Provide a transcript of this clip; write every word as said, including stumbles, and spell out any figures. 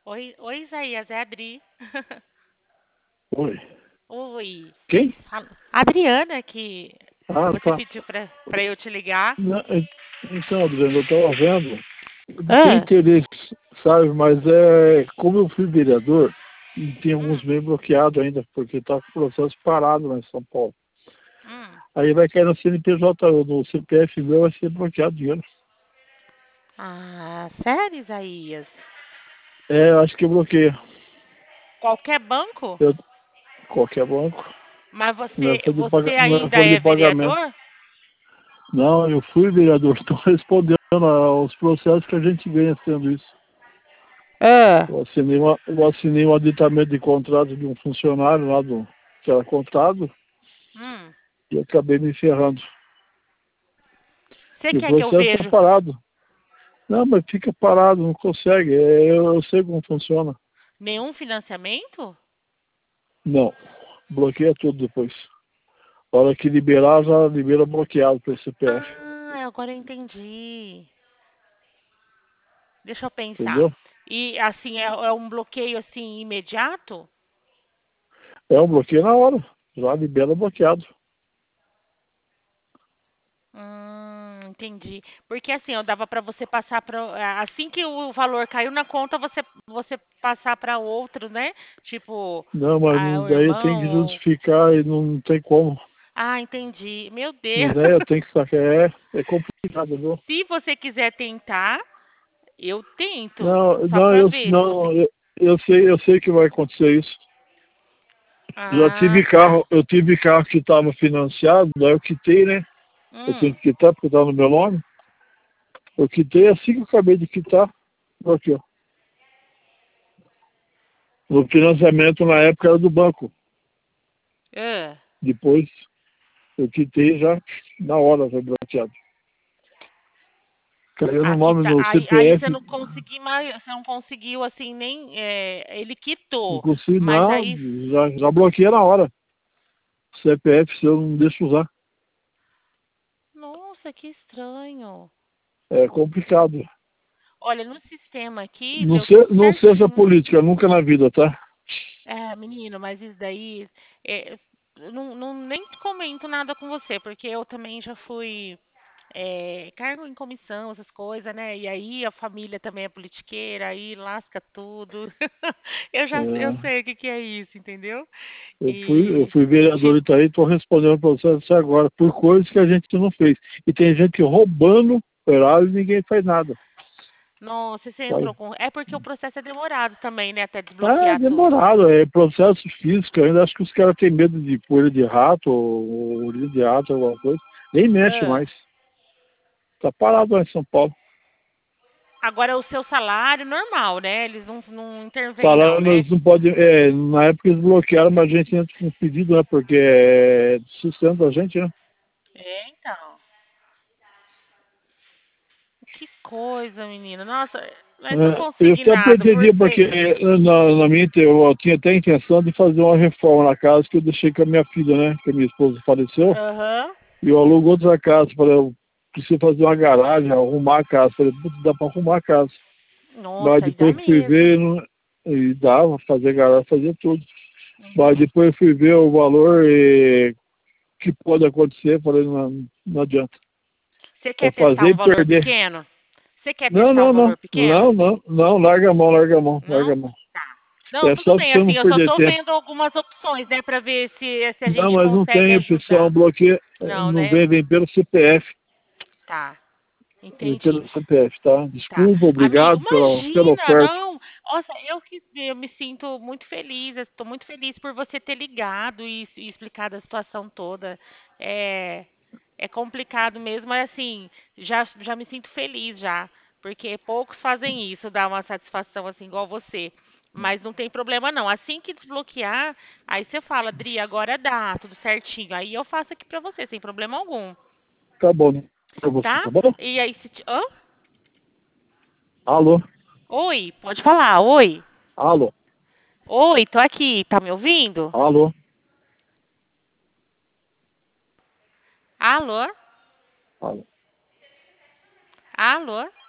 Oi, oi, Isaías, é a Adri. Oi. Oi. Quem? Fala- Adriana, que Ah, você tá. pediu pra, pra eu te ligar. Não, en- então, Adriano, eu estava vendo, eu tenho Ah, interesse, sabe, mas é como eu fui vereador, e tem alguns hum, meio bloqueados ainda, porque está com o processo parado lá em São Paulo. hum. Aí vai cair no C N P J, no C P F meu vai ser bloqueado o dinheiro. Ah, sério, Isaías? É, eu acho que bloqueia. Qualquer banco? Eu, qualquer banco. Mas Não é você, folha de, você paga, não é ainda folha é de pagamento. vereador? Não, eu fui vereador, estou respondendo aos processos que a gente ganha sendo isso. Ah, Eu assinei, uma, eu assinei um aditamento de contrato de um funcionário lá do, que era contrato hum. e acabei me ferrando. Você E o quer que eu processo está veja parado. Não, mas fica parado, não consegue. É, eu, eu sei como funciona. nenhum financiamento? Não, bloqueia tudo depois. A hora que liberar, já libera bloqueado para esse C P F. Ah, agora eu entendi. Deixa eu pensar. Entendeu? E assim, é, é um bloqueio assim imediato? É um bloqueio na hora. Já libera bloqueado. Hum, entendi. Porque assim, eu dava para você passar para assim que o valor caiu na conta, você você passar para outro, né? Tipo, Não, mas a, não- o daí tem irmão que ou justificar e não tem como. Ah, entendi. Meu Deus. Né? Eu tenho que sacar. É, é complicado, viu? Se você quiser tentar, eu tento, Não, só não, para eu, ver se você. não, eu, eu sei, eu sei que vai acontecer isso. Já Ah, tive tá. carro, eu tive carro que estava financiado, daí eu quitei, né? Eu tenho Hum. que quitar porque estava no meu nome. Eu quitei assim que eu acabei de quitar. Aqui, ó. No financiamento na época era do banco. Ah. Depois eu quitei já na hora, foi bloqueado. Caiu no Aqui nome tá. no Aí, aí você C P F, não conseguiu mais, você não conseguiu assim nem é, ele não quitou, consigo, mas não, aí já, já bloqueei na hora. C P F se eu não deixo usar. nossa, que estranho. É complicado. Olha, no sistema aqui Não deu sei, tudo não sei essa certinho. política, nunca na vida, tá? É, menino, mas isso daí é, eu não, não nem comento nada com você, porque eu também já fui é, cargo em comissão, essas coisas, né? E aí a família também é politiqueira, aí lasca tudo. Eu já eu É, sei o que que é isso, entendeu? eu fui, eu E fui vereador tipo, e Itaí, estou respondendo para você agora, por coisas que a gente não fez. E tem gente roubando horário e ninguém faz nada. nossa, você Sabe? entrou com. É porque o processo é demorado também, né? Até Ah, é desbloquear tudo. demorado, é processo físico, eu ainda acho que os caras têm medo de poeira de rato ou ou urina de rato, alguma coisa. Nem mexe Ah. mais. Tá parado lá em São Paulo. Agora o seu salário normal, né? Eles não, não intervêm, não, Salário né? eles não podem. É, na época eles bloquearam, mas a gente entra com pedido, né? Porque é sustenta a gente, né? É, então. Que coisa, menina. Nossa, mas não É, eu consegui até nada por pretendia, porque ser. eh, na, na minha, eu, eu tinha até a intenção de fazer uma reforma na casa que eu deixei com a minha filha, né? Que a minha esposa faleceu. Aham. E eu alugo outra casa. Falei, eu preciso fazer uma garagem, arrumar a casa. Falei, putz, dá pra arrumar a casa. Mas Nossa, aí dá depois fui mesmo. ver, não, e dava, fazer garagem, fazer tudo. Mas Uhum. depois fui ver o valor e, que pode acontecer. Falei, não, não adianta. Você É quer testar fazer um e valor perder. pequeno? Você quer Não, testar um não, não. valor pequeno? Não, não, não. Larga a mão, larga a mão, larga Não? a mão. Tá. Não, É tudo só pra bem, você assim, não eu só perder tô tempo. vendo algumas opções, né, pra ver se, se a Não, gente mas não consegue tem opção, ajudar. bloqueio, Não, não né? vem, vem pelo C P F, Tá, vem entendi. pelo C P F, tá? Tá. Desculpa, Amigo, obrigado pela, pela imagina, oferta. não. Nossa, eu que eu me sinto muito feliz, estou muito feliz por você ter ligado e, e explicado a situação toda. É, é complicado mesmo, mas assim, já, já me sinto feliz já, porque poucos fazem isso, dá uma satisfação assim igual você. Mas não tem problema não. Assim que desbloquear, aí você fala, Dri, agora dá, tudo certinho. Aí eu faço aqui pra você, sem problema algum, Tá bom, né? Pra você, tá? tá bom? E aí se... ti- Hã? Alô, Oi, pode falar, oi. alô, Oi, tô aqui. Tá me ouvindo? alô, Alô? alô. Alô?